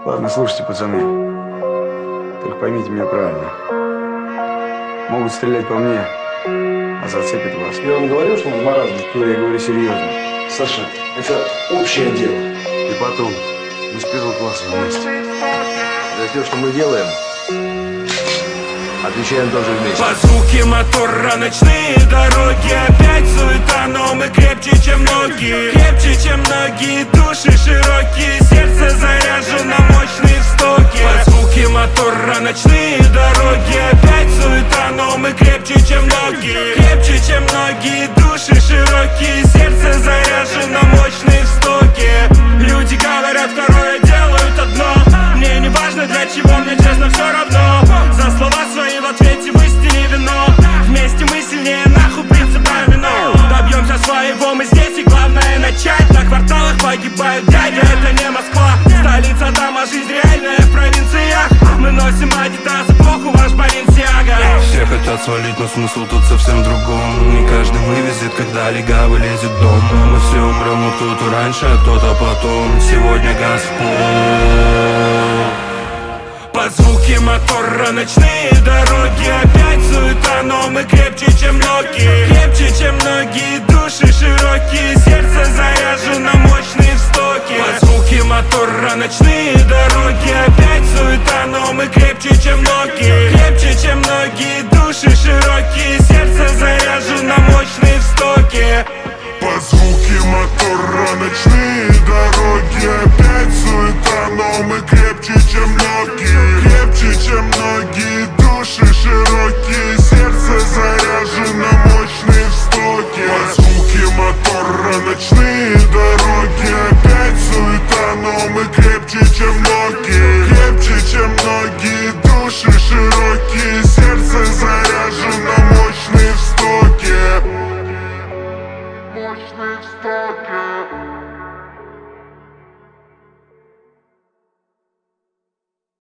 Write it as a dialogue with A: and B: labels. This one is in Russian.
A: Ладно, слушайте, пацаны. Только поймите меня правильно. Могут стрелять по мне, а зацепит вас.
B: Я вам говорил, что он маразм?
A: Я говорю серьезно.
B: Саша, это общее дело.
A: И потом, мы с первого класса вместе.
C: За все, что мы делаем, отвечаем тоже вместе.
D: По звуке мотора ночные дороги. Опять суета, но мы крепче, чем многие. Крепче, чем многие, души широкие. Сердце заряжено, мощные в стоке. По звуке мотора ночные дороги. Опять суета, но мы крепче, чем многие. Крепче, чем многие, души широкие. Сердце заряжено, мощные в стоке. Люди говорят второе, делают одно. Мне не важно для чего, мне честно все равно. За слова свои в ответе в истине вино. Вместе мы сильнее, нахуй принцип домино. Добьемся своего, мы здесь и главное начать. На кварталах погибают дяди, это не Москва. Столица там, а жизнь реальная в провинциях. Мы носим адидас, эпоху ваш Баленсиага.
E: Все хотят свалить, но смысл тут совсем в другом. Не каждый вывезет, когда легавый лезет в дом. Мы все умрем, но кто-то раньше, а кто-то потом. Сегодня газ в пол.
D: По звуке мотора ночные дороги. Опять суета, но мы крепче, чем многие. Крепче, чем многие, души широкие. Сердце заряжено, мощные в стоке. По звуке мотора ночные дороги. Опять суета, но мы крепче, чем многие. Крепче, чем многие, души широкие. Сердце заряжено, мощные в стоке.
F: По звуке мотора ночные дороги.